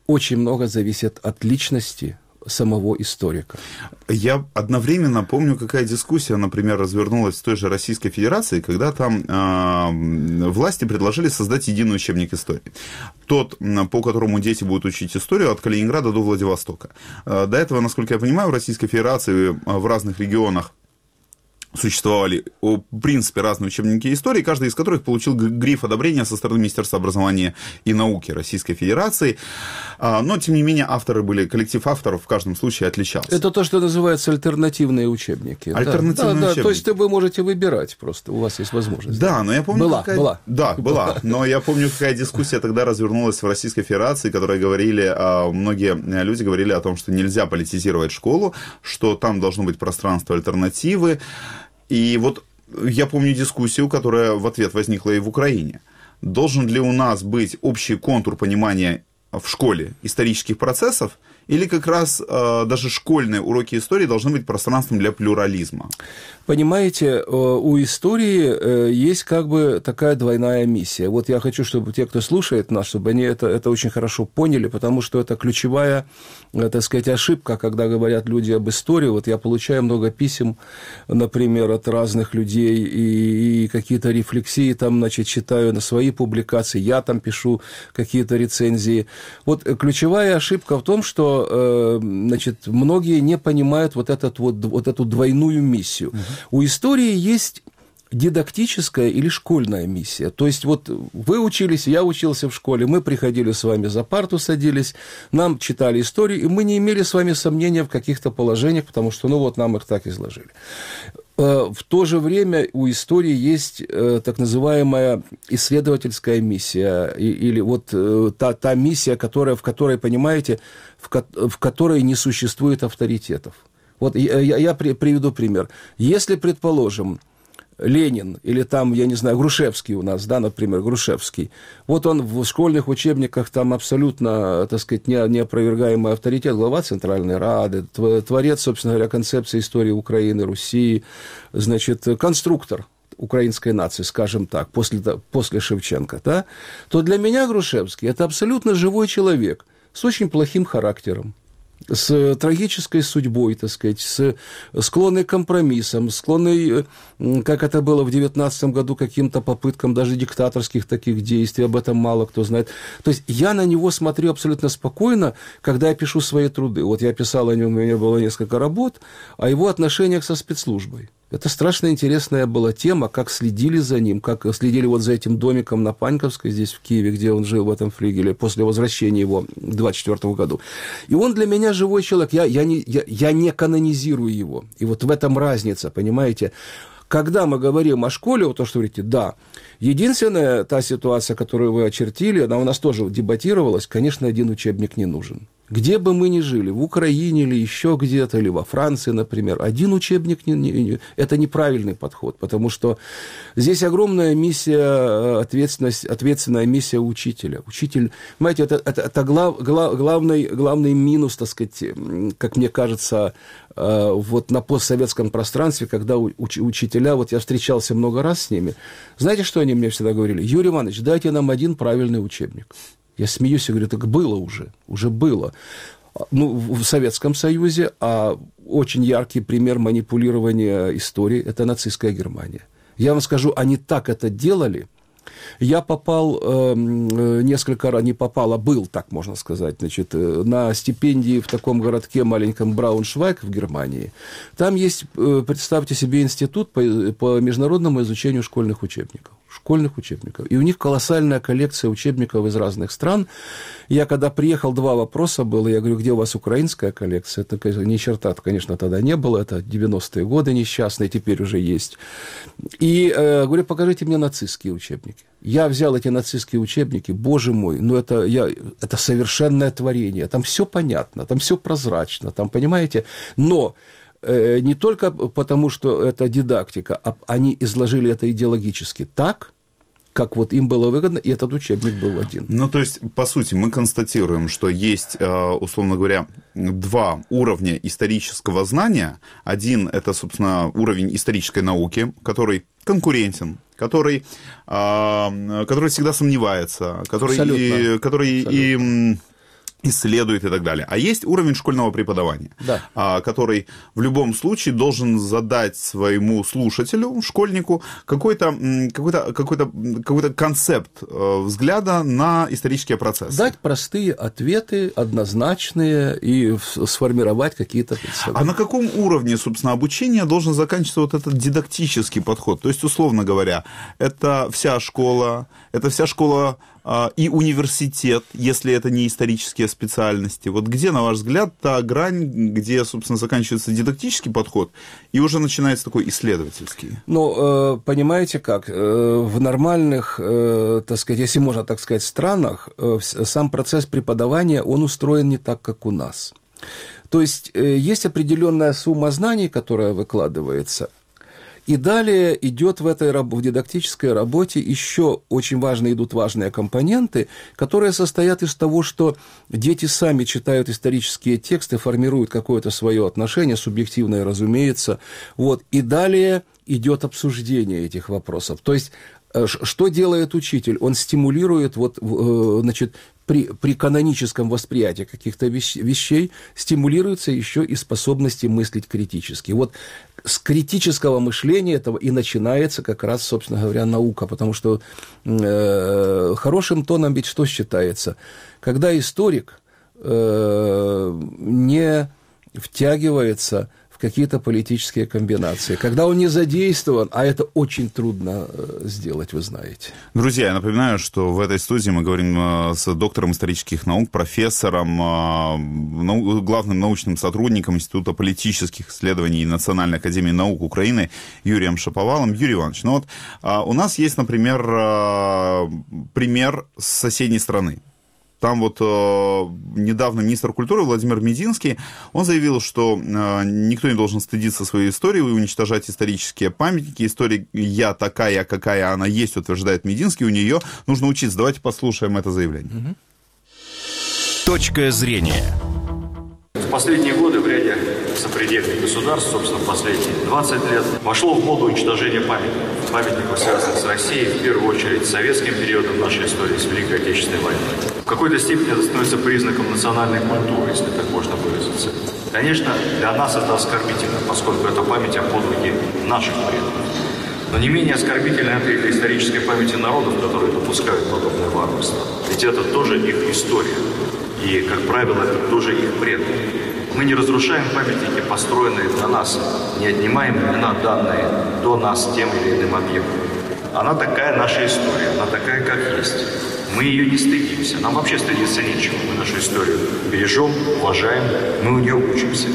очень много зависит от личности самого историка. Я одновременно помню, какая дискуссия, например, развернулась в той же Российской Федерации, когда там власти предложили создать единый учебник истории. Тот, по которому дети будут учить историю от Калининграда до Владивостока. До этого, насколько я понимаю, в Российской Федерации в разных регионах существовали, в принципе, разные учебники истории, каждый из которых получил гриф одобрения со стороны Министерства образования и науки Российской Федерации. Но, тем не менее, авторы были, коллектив авторов в каждом случае отличался. Это то, что называется альтернативные учебники. Альтернативные учебники. То есть вы можете выбирать просто, у вас есть возможность. Да, но я помню... Была. Да, была. Но я помню, какая дискуссия тогда развернулась в Российской Федерации, которые говорили, многие люди говорили о том, что нельзя политизировать школу, что там должно быть пространство альтернативы. И вот я помню дискуссию, которая в ответ возникла и в Украине. Должен ли у нас быть общий контур понимания в школе исторических процессов, или как раз даже школьные уроки истории должны быть пространством для плюрализма? Понимаете, у истории есть как бы такая двойная миссия. Вот я хочу, чтобы те, кто слушает нас, чтобы они это очень хорошо поняли, потому что это ключевая, так сказать, ошибка, когда говорят люди об истории. Вот я получаю много писем, например, от разных людей, и какие-то рефлексии там, значит, читаю на свои публикации, я там пишу какие-то рецензии. Вот ключевая ошибка в том, что, значит, многие не понимают вот эту двойную миссию. У истории есть дидактическая или школьная миссия. То есть, вот вы учились, я учился в школе, мы приходили с вами за парту, садились, нам читали историю, и мы не имели с вами сомнения в каких-то положениях, потому что, нам их так изложили. В то же время у истории есть так называемая исследовательская миссия, или вот та миссия, в которой, понимаете, в которой не существует авторитетов. Вот я приведу пример. Если, предположим, Ленин или там, я не знаю, Грушевский у нас, да, например, Грушевский, вот он в школьных учебниках там абсолютно, так сказать, неопровергаемый авторитет, глава Центральной Рады, творец, собственно говоря, концепции истории Украины, Руси, значит, конструктор украинской нации, скажем так, после Шевченко, да, то для меня Грушевский – это абсолютно живой человек с очень плохим характером, с трагической судьбой, так сказать, склонный к компромиссам, склонный, как это было в 19 году, каким-то попыткам даже диктаторских таких действий, об этом мало кто знает. То есть я на него смотрю абсолютно спокойно, когда я пишу свои труды. Вот я писал о нем, у меня было несколько работ, о его отношениях со спецслужбой. Это страшно интересная была тема, как следили за ним, как следили вот за этим домиком на Паньковской, здесь в Киеве, где он жил в этом флигеле, после возвращения его в 1924 году. И он для меня живой человек, я не канонизирую его. И вот в этом разница, понимаете? Когда мы говорим о школе, вот то, что вы говорите, да, единственная та ситуация, которую вы очертили, она у нас тоже дебатировалась, конечно, один учебник не нужен. Где бы мы ни жили, в Украине или еще где-то, или во Франции, например, один учебник это неправильный подход, потому что здесь огромная миссия, ответственная миссия учителя. Учитель, понимаете, это главный минус, так сказать, как мне кажется, вот на постсоветском пространстве, когда учителя, вот я встречался много раз с ними, знаете, что они мне всегда говорили? Юрий Иванович, дайте нам один правильный учебник. Я смеюсь и говорю, так было уже было. В Советском Союзе, а очень яркий пример манипулирования историей – это нацистская Германия. Я вам скажу, они так это делали. Я попал несколько раз, не попал, а был, так можно сказать, значит, на стипендии в таком городке маленьком Брауншвайг в Германии. Там есть, представьте себе, институт по международному изучению школьных учебников. И у них колоссальная коллекция учебников из разных стран. Я когда приехал, 2 вопроса было. Я говорю, где у вас украинская коллекция? Это, ни черта, конечно, тогда не было. Это 90-е годы несчастные, теперь уже есть. И говорю, покажите мне нацистские учебники. Я взял эти нацистские учебники, боже мой, это совершенное творение. Там все понятно, там все прозрачно, там, понимаете? Но не только потому, что это дидактика, а они изложили это идеологически так, как вот им было выгодно, и этот учебник был один. То есть, по сути, мы констатируем, что есть, условно говоря, 2 уровня исторического знания. Один – это, собственно, уровень исторической науки, который конкурентен, который всегда сомневается, который исследует и так далее. А есть уровень школьного преподавания, который в любом случае должен задать своему слушателю, школьнику, какой-то концепт взгляда на исторические процессы. Дать простые ответы, однозначные, и сформировать какие-то представления. А на каком уровне, собственно, обучения должен заканчиваться вот этот дидактический подход? То есть, условно говоря, это вся школа и университет, если это не исторические специальности. Вот где, на ваш взгляд, та грань, где, собственно, заканчивается дидактический подход и уже начинается такой исследовательский? Ну, понимаете как, в нормальных, так сказать, если можно так сказать, странах, сам процесс преподавания, он устроен не так, как у нас. То есть, есть определенная сумма знаний, которая выкладывается. И далее идет в дидактической работе еще очень идут важные компоненты, которые состоят из того, что дети сами читают исторические тексты, формируют какое-то свое отношение, субъективное, разумеется, и далее идет обсуждение этих вопросов. То есть, что делает учитель? Он стимулирует, при каноническом восприятии каких-то вещей стимулируется еще и способности мыслить критически. Вот с критического мышления этого и начинается как раз, собственно говоря, наука, потому что хорошим тоном ведь что считается? Когда историк не втягивается в какие-то политические комбинации, когда он не задействован, а это очень трудно сделать, вы знаете. Друзья, я напоминаю, что в этой студии мы говорим с доктором исторических наук, профессором, главным научным сотрудником Института политических исследований и Национальной академии наук Украины Юрием Шаповалом. Юрий Иванович, у нас есть, например, пример с соседней страны. Там недавно министр культуры Владимир Мединский, он заявил, что никто не должен стыдиться своей истории и уничтожать исторические памятники. История такая, какая она есть, утверждает Мединский, у нее нужно учиться. Давайте послушаем это заявление. Точка зрения. В последние годы в ряде сопредельных государств, собственно, последние 20 лет, вошло в моду уничтожение памятников, связанных с Россией, в первую очередь с советским периодом нашей истории, с Великой Отечественной войной. В какой-то степени это становится признаком национальной культуры, если так можно выразиться. Конечно, для нас это оскорбительно, поскольку это память о подвиге наших предков. Но не менее оскорбительно это и для исторической памяти народов, которые допускают подобное варварство. Ведь это тоже их история. И, как правило, это тоже их предки. Мы не разрушаем памятники, построенные для нас, не отнимаем имена, данные до нас тем или иным объектом. Она такая наша история, она такая, как есть. Мы ее не стыдимся, нам вообще стыдиться нечего. Мы нашу историю бережем, уважаем, мы у нее учимся.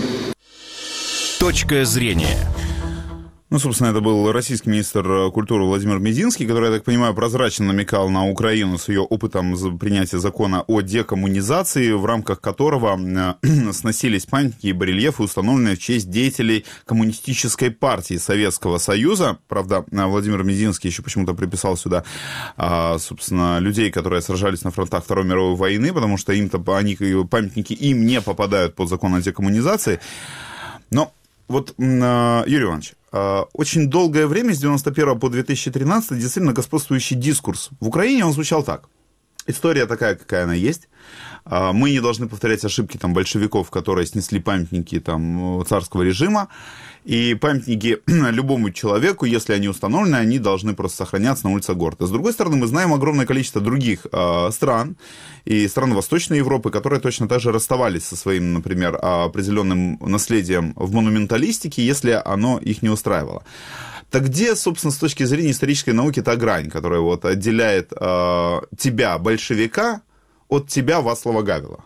Точка зрения. Собственно, это был российский министр культуры Владимир Мединский, который, я так понимаю, прозрачно намекал на Украину с ее опытом принятия закона о декоммунизации, в рамках которого сносились памятники и барельефы, установленные в честь деятелей Коммунистической партии Советского Союза. Правда, Владимир Мединский еще почему-то приписал сюда, собственно, людей, которые сражались на фронтах Второй мировой войны, потому что памятники им не попадают под закон о декоммунизации. Но Юрий Иванович, очень долгое время, с 91 по 2013, действительно господствующий дискурс в Украине, он звучал так. История такая, какая она есть. Мы не должны повторять ошибки большевиков, которые снесли памятники царского режима. И памятники любому человеку, если они установлены, они должны просто сохраняться на улицах города. С другой стороны, мы знаем огромное количество других стран и стран Восточной Европы, которые точно так же расставались со своим, например, определенным наследием в монументалистике, если оно их не устраивало. Так где, собственно, с точки зрения исторической науки та грань, которая отделяет тебя, большевика, от тебя, Вацлава Гавела?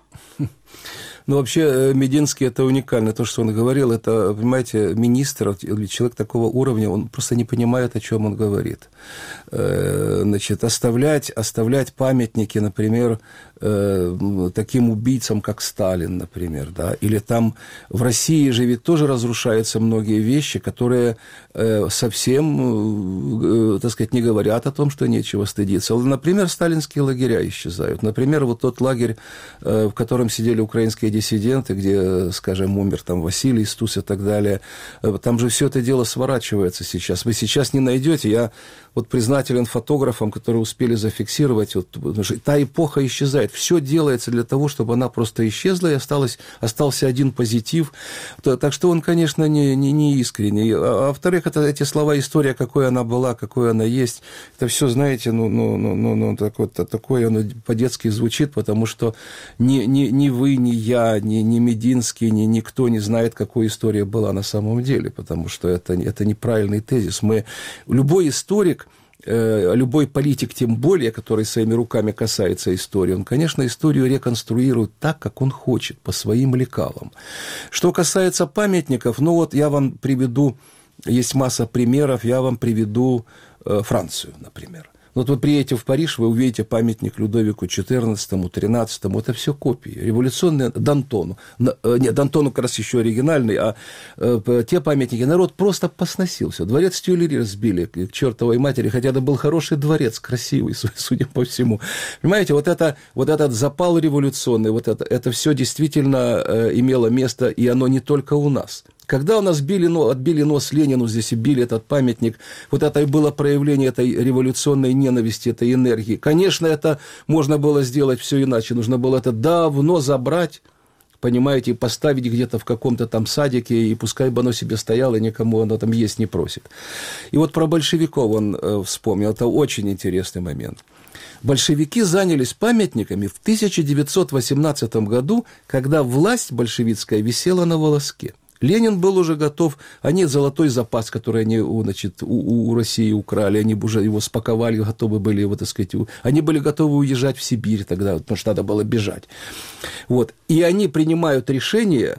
Вообще, Мединский – это уникально. То, что он говорил, это, понимаете, министр или человек такого уровня, он просто не понимает, о чем он говорит. Оставлять памятники, например, таким убийцам, как Сталин, например, да, или там в России же ведь тоже разрушаются многие вещи, которые совсем, так сказать, не говорят о том, что нечего стыдиться. Например, сталинские лагеря исчезают. Например, тот лагерь, в котором сидели украинские диссиденты, где, скажем, умер там Василий Стус и так далее. Там же все это дело сворачивается сейчас. Вы сейчас не найдете. Я вот признателен фотографам, которые успели зафиксировать. Вот, та эпоха исчезает. Все делается для того, чтобы она просто исчезла, и остался один позитив. Так что он, конечно, не искренний. А во-вторых, это эти слова «история», какой она была, какой она есть, это все, знаете, такое оно по-детски звучит, потому что ни вы, ни я, ни Мединский, ни никто не знает, какой история была на самом деле, потому что это неправильный тезис. Любой историк, любой политик, тем более, который своими руками касается истории, он, конечно, историю реконструирует так, как он хочет, по своим лекалам. Что касается памятников, я вам приведу, есть масса примеров, я вам приведу Францию, например. Вот вы приедете в Париж, вы увидите памятник Людовику XIV, XIII, это все копии, революционные Д'Антону. Нет, Д'Антону как раз еще оригинальный, а те памятники народ просто посносился. Дворец Тюильри разбили к чертовой матери, хотя это был хороший дворец, красивый, судя по всему. Понимаете, вот этот запал революционный, это все действительно имело место, и оно не только у нас. Когда у нас отбили нос Ленину здесь и били этот памятник, вот это и было проявление этой революционной ненависти, этой энергии. Конечно, это можно было сделать все иначе. Нужно было это давно забрать, понимаете, и поставить где-то в каком-то там садике, и пускай бы оно себе стояло, и никому оно там есть не просит. И вот про большевиков он вспомнил. Это очень интересный момент. Большевики занялись памятниками в 1918 году, когда власть большевистская висела на волоске. Ленин был уже готов, они золотой запас, который они, у России украли, они уже его спаковали, готовы были, они были готовы уезжать в Сибирь тогда, потому что надо было бежать. И они принимают решение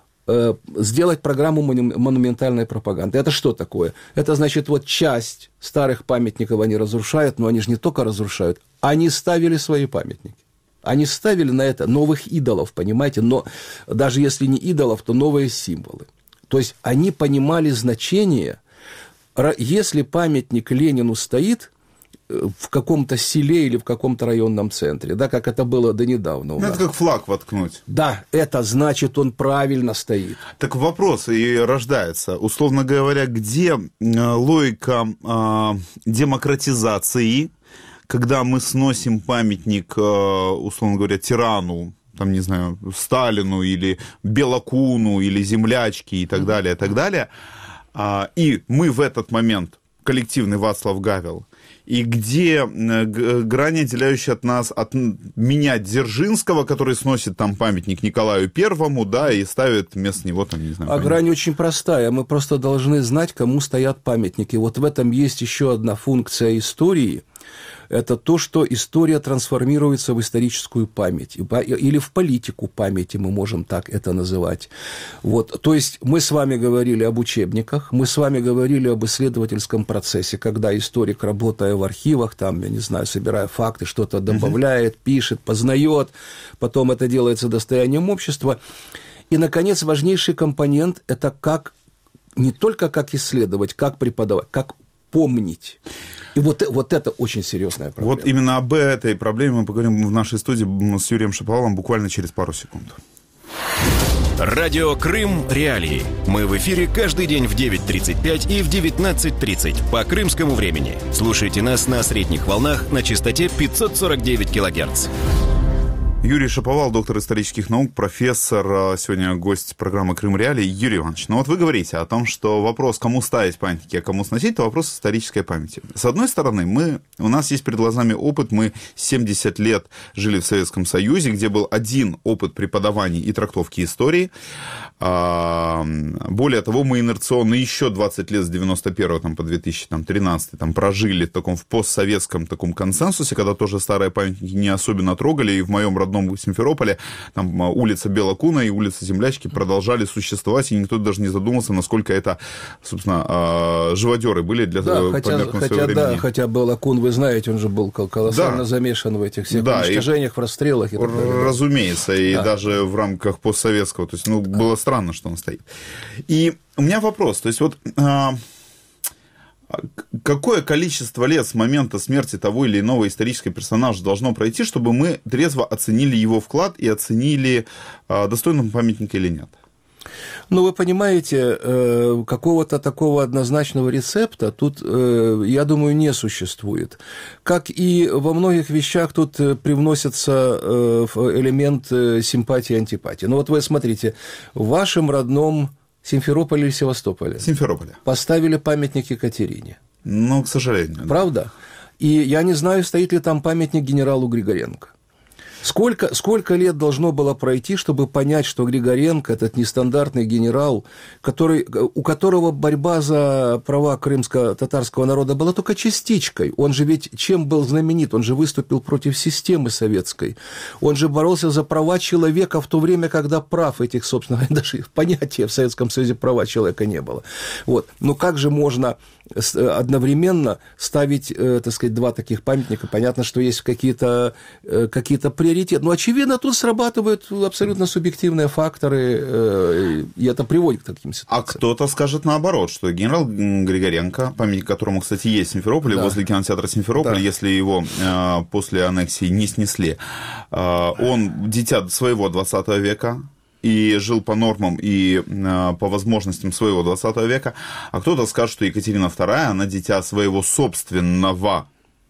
сделать программу монументальной пропаганды. Это что такое? Это значит, часть старых памятников они разрушают, но они же не только разрушают, они ставили свои памятники. Они ставили на это новых идолов, понимаете, но даже если не идолов, то новые символы. То есть они понимали значение, если памятник Ленину стоит в каком-то селе или в каком-то районном центре, да, как это было до недавно у нас. Это как флаг воткнуть. Да, это значит, он правильно стоит. Так вопрос и рождается. Условно говоря, где логика демократизации, когда мы сносим памятник, условно говоря, тирану, там, не знаю, Сталину или Белокуну или Землячке и так далее, и мы в этот момент коллективный Вацлав Гавел, и где грань, отделяющая от меня Дзержинского, который сносит там памятник Николаю Первому, да, и ставит вместо него там, не знаю. А грань очень простая, мы просто должны знать, кому стоят памятники. Вот в этом есть еще одна функция истории. Это то, что история трансформируется в историческую память. Или в политику памяти, мы можем так это называть. То есть мы с вами говорили об учебниках, мы с вами говорили об исследовательском процессе, когда историк, работая в архивах, там, я не знаю, собирая факты, что-то добавляет, пишет, познает, потом это делается достоянием общества. И, наконец, важнейший компонент – это не только как исследовать, как преподавать, как помнить. И вот это очень серьезная проблема. Вот именно об этой проблеме мы поговорим в нашей студии с Юрием Шаповалом буквально через пару секунд. Радио Крым Реалии. Мы в эфире каждый день в 9:35 и в 19:30 по крымскому времени. Слушайте нас на средних волнах на частоте 549 кГц. Юрий Шаповал, доктор исторических наук, профессор, сегодня гость программы «Крым Реалии». Юрий Иванович, вы говорите о том, что вопрос, кому ставить памятники, а кому сносить, это вопрос исторической памяти. С одной стороны, у нас есть перед глазами опыт, мы 70 лет жили в Советском Союзе, где был один опыт преподавания и трактовки истории. Более того, мы инерционно еще 20 лет с 91 по 2013 прожили в постсоветском таком консенсусе, когда тоже старые памятники не особенно трогали, и в моем родном Симферополе улица Белокуна и улица Землячки продолжали существовать, и никто даже не задумался, насколько это, собственно, живодеры были для своего времени. Хотя Белокун, вы знаете, он же был колоссально замешан в этих всех уничтожениях, в расстрелах и так далее. Разумеется, и даже в рамках постсоветского, то есть, было странно, что он стоит. И у меня вопрос, то есть какое количество лет с момента смерти того или иного исторического персонажа должно пройти, чтобы мы трезво оценили его вклад и оценили, достойный он памятника или нет? Ну, вы понимаете, какого-то такого однозначного рецепта тут, я думаю, не существует. Как и во многих вещах тут привносится элемент симпатии и антипатии. Ну, вот вы смотрите, в вашем родном Симферополе или Севастополе? Симферополе. Поставили памятник Екатерине. Ну, к сожалению. Правда? И я не знаю, стоит ли там памятник генералу Григоренко. Сколько лет должно было пройти, чтобы понять, что Григоренко, этот нестандартный генерал, у которого борьба за права крымско-татарского народа была только частичкой. Он же ведь чем был знаменит? Он же выступил против системы советской. Он же боролся за права человека в то время, когда прав этих, собственно, даже понятия в Советском Союзе права человека не было. Вот. Но как же можно одновременно ставить, так сказать, два таких памятника? Понятно, что есть какие-то приоритеты. Но, очевидно, тут срабатывают абсолютно субъективные факторы, и это приводит к таким ситуациям. А кто-то скажет наоборот, что генерал Григоренко, памятник которому, кстати, есть в Симферополе, возле кинотеатра Симферополь, если его после аннексии не снесли, он дитя своего 20 века, и жил по нормам и по возможностям своего 20 века, а кто-то скажет, что Екатерина II, она дитя своего собственного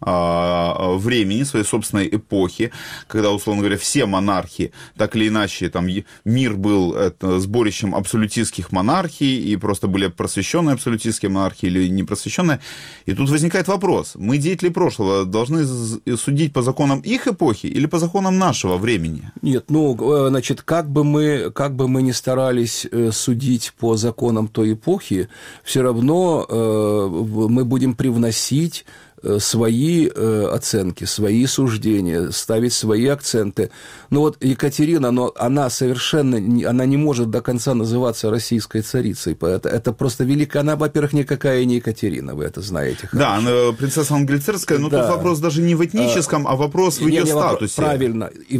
времени, своей собственной эпохи, когда, условно говоря, все монархи, так или иначе, там мир был сборищем абсолютистских монархий, и просто были просвещенные абсолютистские монархии или непросвещенные. И тут возникает вопрос, мы, деятели прошлого, должны судить по законам их эпохи или по законам нашего времени? Нет, ну, значит, как бы мы ни старались судить по законам той эпохи, все равно мы будем привносить свои оценки, свои суждения, ставить свои акценты. Ну вот Екатерина, она совершенно она не может до конца называться российской царицей. Это просто великая. Она, во-первых, никакая не Екатерина, вы это знаете хорошо. Да, она принцесса Англицерская, но тут вопрос даже не в этническом, а вопрос в ее статусе. Правильно, и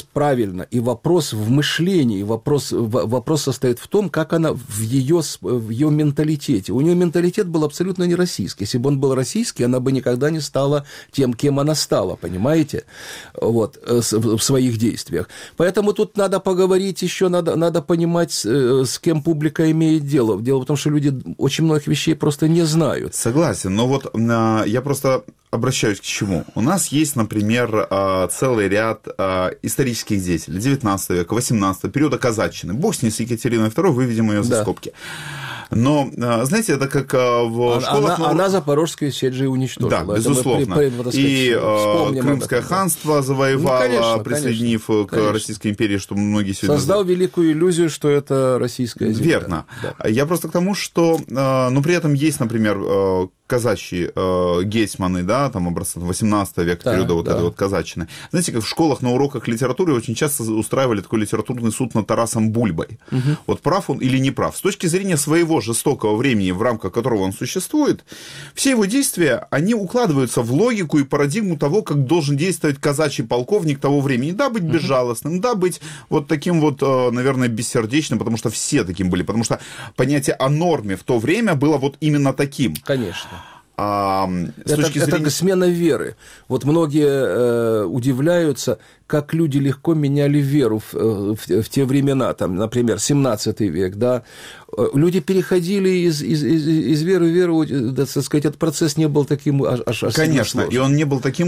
вопрос в мышлении, вопрос состоит в том, как она в ее менталитете. У нее менталитет был абсолютно не российский. Если бы он был российский, она бы никогда не стала тем, кем она стала, понимаете, вот, в своих действиях. Поэтому тут надо поговорить еще, надо понимать, с кем публика имеет дело. Дело в том, что люди очень многих вещей просто не знают. Согласен, но вот я просто обращаюсь к чему. У нас есть, например, целый ряд исторических деятелей 19 века, 18 периода казаччины. Бог с ней, с Екатериной II, выведем ее за скобки. Но, знаете, это как в школах... Она Запорожскую сечь же и уничтожила. Да, безусловно. И Крымское ханство завоевало, присоединив к Российской империи, что многие сегодня... Создал великую иллюзию, что это российская земля. Верно. Да. Я просто к тому, что... Но при этом есть, например, казачьи гетьманы, да, там образца 18 века, периода вот этой вот казаччины. Знаете, как в школах на уроках литературы очень часто устраивали такой литературный суд над Тарасом Бульбой. Вот прав он или не прав. С точки зрения своего жестокого времени, в рамках которого он существует, все его действия, они укладываются в логику и парадигму того, как должен действовать казачий полковник того времени. Да, быть безжалостным, да, быть вот таким вот, наверное, бессердечным, потому что все таким были, потому что понятие о норме в то время было вот именно таким. Конечно. Это смена веры. Вот многие удивляются, как люди легко меняли веру в те времена, там, например, 17 век, да. Люди переходили из веры в веру, так сказать, этот процесс не был таким аж конечно, сложным. И он не был таким,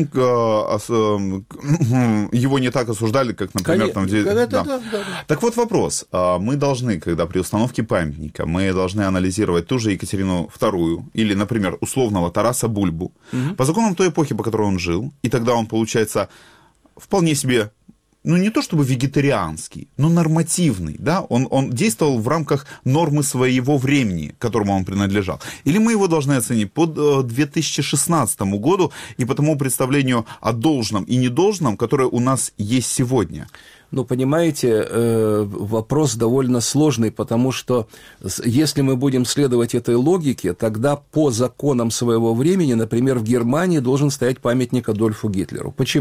его не так осуждали, как, например, там... Да. Так вот вопрос. Мы должны, когда при установке памятника, мы должны анализировать ту же Екатерину II или, например, условного Тараса Бульбу по законам той эпохи, по которой он жил, и тогда он, получается, вполне себе, ну, не то чтобы вегетарианский, но нормативный, да, он действовал в рамках нормы своего времени, к которому он принадлежал. Или мы его должны оценить по 2016 году и по тому представлению о должном и недолжном, которое у нас есть сегодня? Ну, понимаете, вопрос довольно сложный, потому что если мы будем следовать этой логике, тогда по законам своего времени, например, в Германии должен стоять памятник Адольфу Гитлеру. Почему?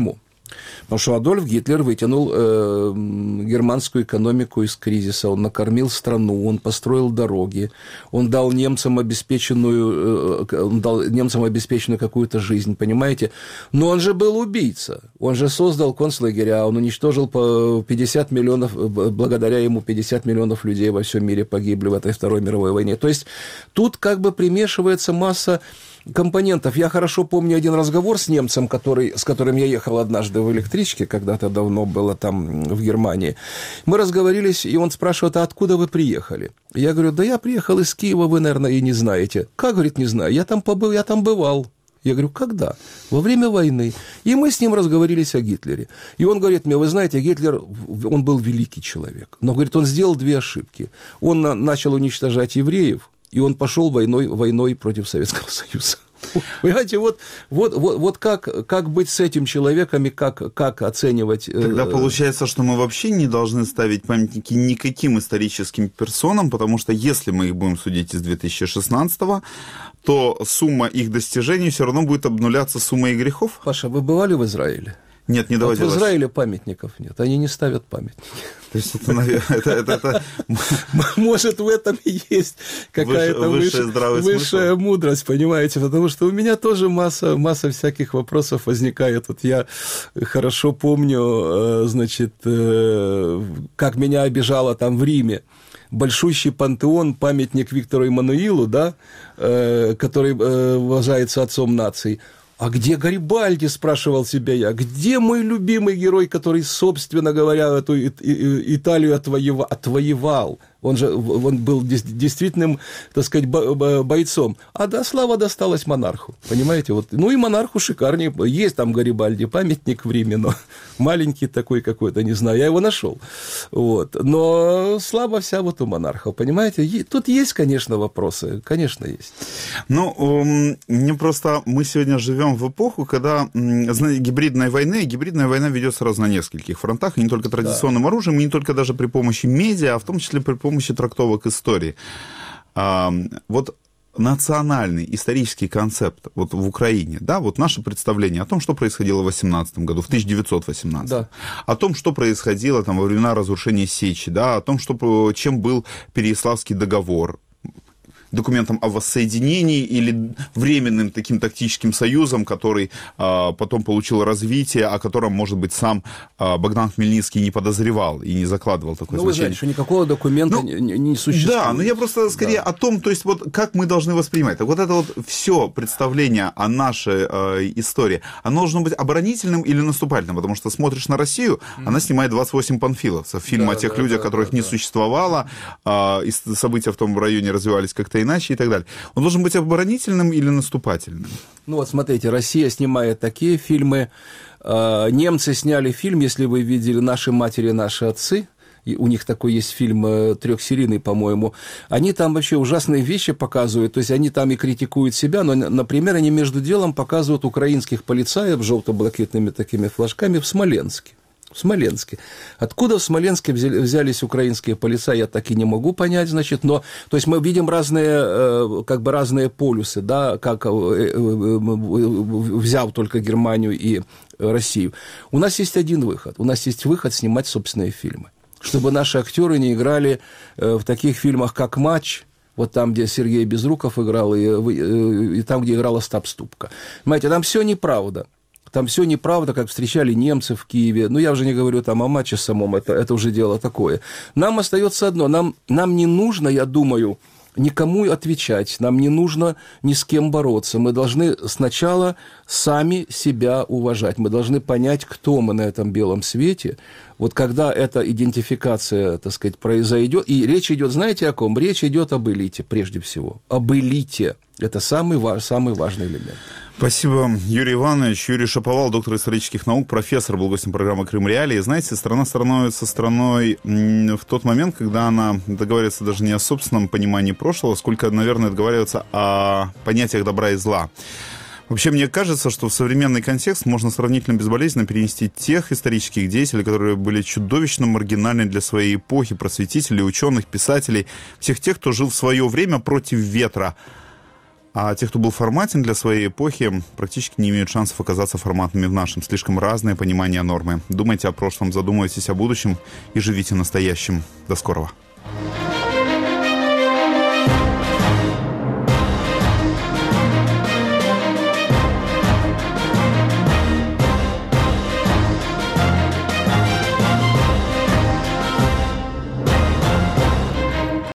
Потому что Адольф Гитлер вытянул германскую экономику из кризиса, он накормил страну, он построил дороги, он дал немцам обеспеченную какую-то жизнь, понимаете? Но он же был убийца, он же создал концлагеря, он уничтожил 50 миллионов, благодаря ему 50 миллионов людей во всем мире погибли в этой Второй мировой войне. То есть тут как бы примешивается масса компонентов. Я хорошо помню один разговор с немцем, с которым я ехал однажды в электричке, когда-то давно было там в Германии. Мы разговорились, и он спрашивает: а откуда вы приехали? Я говорю: да я приехал из Киева, вы, наверное, и не знаете. Как, говорит, не знаю, я там бывал. Я говорю: когда? Во время войны. И мы с ним разговорились о Гитлере. И он говорит мне: вы знаете, Гитлер, он был великий человек, но, говорит, он сделал 2 ошибки. Он начал уничтожать евреев, и он пошел войной против Советского Союза. Понимаете, вот как быть с этим человеком и как оценивать... Тогда получается, что мы вообще не должны ставить памятники никаким историческим персонам, потому что если мы их будем судить из 2016-го, то сумма их достижений все равно будет обнуляться суммой их грехов. Паша, вы бывали в Израиле? Нет, не доводилось. В Израиле памятников нет, они не ставят памятники. То есть это... Может, в этом и есть какая-то высшая мудрость, понимаете, потому что у меня тоже масса всяких вопросов возникает. Вот я хорошо помню, значит, как меня обижало там в Риме. Большущий пантеон, памятник Виктору Эммануилу, да, который уважается отцом нации. А где Гарибальди, спрашивал себя я, где мой любимый герой, который, собственно говоря, эту Италию отвоевал? Он был действительным, так сказать, бойцом. А слава досталась монарху, понимаете? Вот. Ну и монарху шикарнее. Есть там Гарибальди памятник в Риме, но маленький такой какой-то, не знаю, я его нашел. Вот. Но слава вся вот у монархов, понимаете? Тут есть, конечно, вопросы, конечно, есть. Ну, мне просто... Мы сегодня живем в эпоху, когда, знаете, гибридная война ведется сразу на нескольких фронтах, и не только традиционным оружием, и не только даже при помощи медиа, а в том числе при помощи трактовок истории. Вот национальный исторический концепт вот в Украине, да, вот наше представление о том, что происходило в 18 году, в 1918, да. О том, что происходило там во времена разрушения Сечи, да, о том, чем был Переяславский договор, документом о воссоединении или временным таким тактическим союзом, который потом получил развитие, о котором, может быть, сам Богдан Хмельницкий не подозревал и не закладывал такое значение. Вы знаете, что никакого документа не существует. Да, но я просто скорее о том, то есть вот как мы должны воспринимать. Так вот это вот все представление о нашей истории, оно должно быть оборонительным или наступательным, потому что смотришь на Россию, она снимает 28 панфиловцев, фильм о тех людях, которых не существовало, и события в том районе развивались как-то иначе и так далее. Он должен быть оборонительным или наступательным? Ну вот смотрите, Россия снимает такие фильмы. Немцы сняли фильм, если вы видели «Наши матери, наши отцы». И у них такой есть фильм 3-серийный, по-моему. Они там вообще ужасные вещи показывают. То есть они там и критикуют себя, но, например, они между делом показывают украинских полицаев с желто-блакитными такими флажками в Смоленске. В Смоленске. Откуда в Смоленске взялись украинские полицаи, я так и не могу понять, значит, но, то есть мы видим разные полюсы, да, как взяв только Германию и Россию. У нас есть один выход. У нас есть выход снимать собственные фильмы, чтобы наши актеры не играли в таких фильмах, как «Матч», вот там, где Сергей Безруков играл, и там, где играла Остап Ступка. Понимаете, там все неправда. Там все неправда, как встречали немцы в Киеве. Ну, я уже не говорю там о матче самом, это уже дело такое. Нам остается одно. Нам не нужно, я думаю, никому отвечать, нам не нужно ни с кем бороться. Мы должны сначала сами себя уважать. Мы должны понять, кто мы на этом белом свете. Вот когда эта идентификация, так сказать, произойдет, и речь идет, знаете, о ком? Речь идет об элите, прежде всего. Об элите. Это самый важный элемент. Спасибо, Юрий Иванович. Юрий Шаповал, доктор исторических наук, профессор, был гостем программы «Крым. Реалии». Знаете, страна становится страной в тот момент, когда она договаривается даже не о собственном понимании прошлого, сколько, наверное, договаривается о понятиях добра и зла. Вообще, мне кажется, что в современный контекст можно сравнительно безболезненно перенести тех исторических деятелей, которые были чудовищно маргинальны для своей эпохи, просветителей, ученых, писателей, всех тех, кто жил в свое время против ветра. А те, кто был форматен для своей эпохи, практически не имеют шансов оказаться форматными в нашем. Слишком разное понимание нормы. Думайте о прошлом, задумывайтесь о будущем и живите настоящим. До скорого.